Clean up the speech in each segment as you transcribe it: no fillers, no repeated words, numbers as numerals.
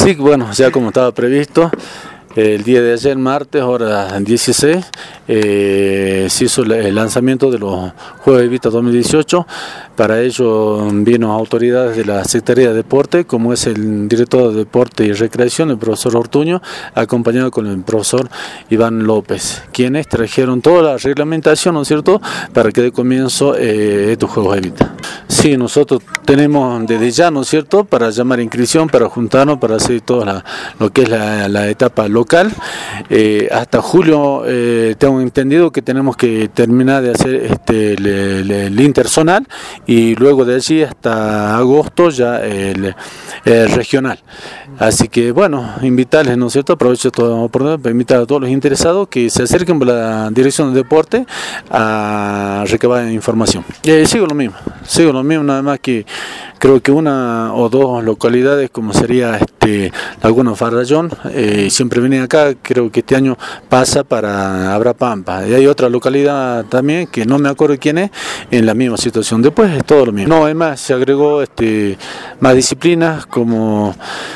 Sí, bueno, ya como estaba previsto, el día de ayer, martes, hora 16, se hizo el lanzamiento de los Juegos Evita 2018. Para ello vino autoridades de la Secretaría de Deporte, como es el director de Deporte y Recreación, el profesor Ortuño, acompañado con el profesor Iván López, quienes trajeron toda la reglamentación, ¿no es cierto?, para que dé comienzo estos Juegos Evita. Sí, nosotros tenemos desde ya, ¿no es cierto?, para llamar a inscripción, para juntarnos, para hacer toda lo que es la etapa local. Hasta julio tengo entendido que tenemos que terminar de hacer el interzonal, y luego de allí hasta agosto ya el regional. Así que bueno, invitarles, ¿no es cierto?, aprovecho toda la oportunidad para invitar a todos los interesados que se acerquen por la Dirección de Deporte a recabar información. Sigo lo mismo, nada más que creo que una o dos localidades, como sería Laguna Farallón, siempre vienen acá. Creo que este año pasa para Abrapampa, y hay otra localidad también que no me acuerdo quién es, en la misma situación. Después es todo lo mismo. No, además se agregó más disciplinas como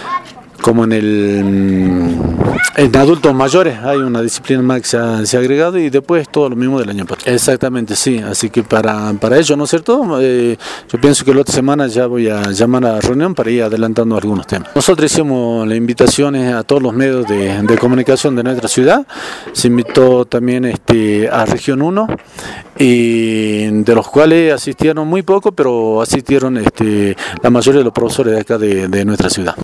en adultos mayores hay una disciplina más que se ha agregado, y después todo lo mismo del año pasado. Exactamente, sí, así que para ello, ¿no es cierto?, yo pienso que la otra semana ya voy a llamar a la reunión para ir adelantando algunos temas. Nosotros hicimos las invitaciones a todos los medios de comunicación de nuestra ciudad. Se invitó también a Región 1, y de los cuales asistieron muy poco, pero asistieron la mayoría de los profesores de acá de nuestra ciudad.